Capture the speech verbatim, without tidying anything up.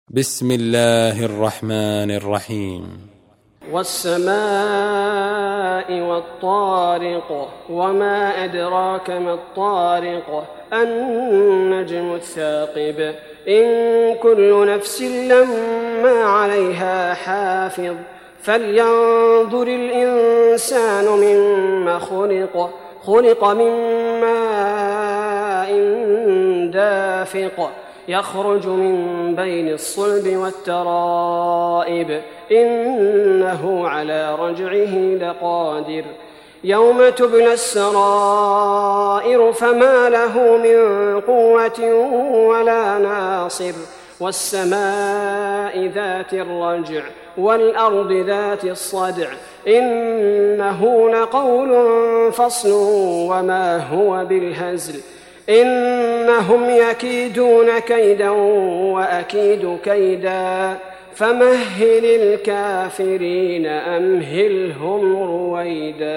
بسم الله الرحمن الرحيم. والسماء والطارق وما أدراك ما الطارق النجم الثاقب إن كل نفس لما عليها حافظ فلينظر الإنسان مما خلق خلق من ماء دافق يخرج من بين الصلب والترائب إنه على رجعه لقادر يوم تبلى السرائر فما له من قوة ولا ناصر والسماء ذات الرجع والأرض ذات الصدع إنه لقول فصل وما هو بالهزل إنهم يكيدون كيدا وأكيد كيدا فمهل الكافرين أمهلهم رويدا.